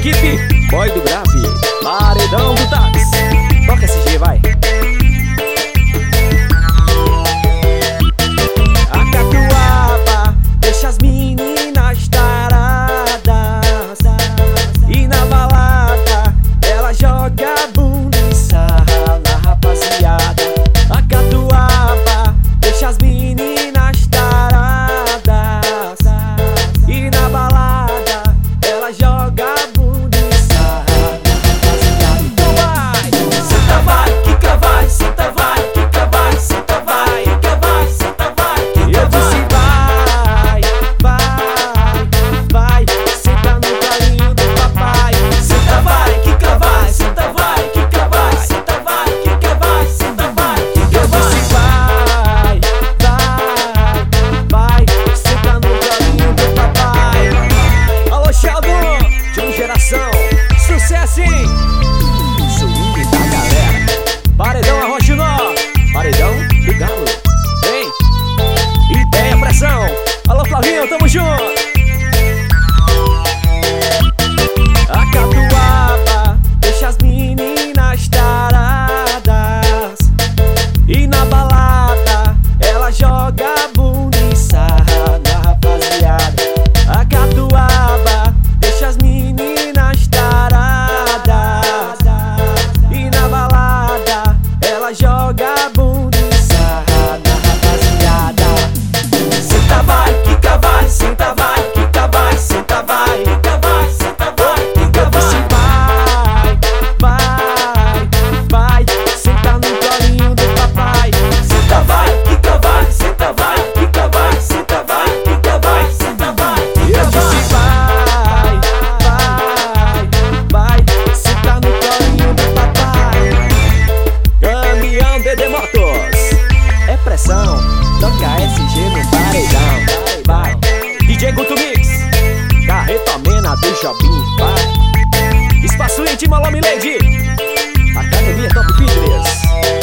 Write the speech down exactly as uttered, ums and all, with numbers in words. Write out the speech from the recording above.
equipe Boy do Grave, Paredão do Táxi. Toca esse G, vai. A catuaba deixa as meninas taradas, e na balada ela joga bunda e sarra na rapaziada. A catuaba deixa as meninas taradas, e na balada ela joga bunda e sarra na rapaziada. Então vai! Senta vai, quica vai, senta vai, quica vai, senta vai, quica vai, senta vai, quica vai. Eu disse vai, vai, vai, senta no carinho do papai. Senta vai, quica vai, senta vai, quica vai, senta vai, quica vai, senta vai, quica vai. Eu disse vai, vai, vai, senta no carinho do papai. Alô, Sheldon, de geração, sucesso, hein? Swing da galera, Paredão Arroxinó, Paredão do Galo. Vem, ideia, pressão. Alô, Flavinho, tamo junto. A catuaba deixa as meninas taradas, e na balada ela joga bunda e sarra na rapaziada. A catuaba deixa as meninas taradas, e na balada ela joga bunda e sarra na rapaziada. Senta vai, quica vai, senta vai, quica vai, senta vai, quica vai, senta vai, quica vai. Vai, vai, vai, senta no colinho do papai. Senta vai, quica vai, senta vai, quica vai, senta vai, quica vai, senta vai, quica vai. Vai, vai, vai, senta no colinho do papai. Caminhão D D Motos, é pressão, toca S G no paredão. Vai, D J Guto Mix, Carreta Mena do Jobim, vai. Espaço íntimo, Alô Milady, Academia Top Fitness.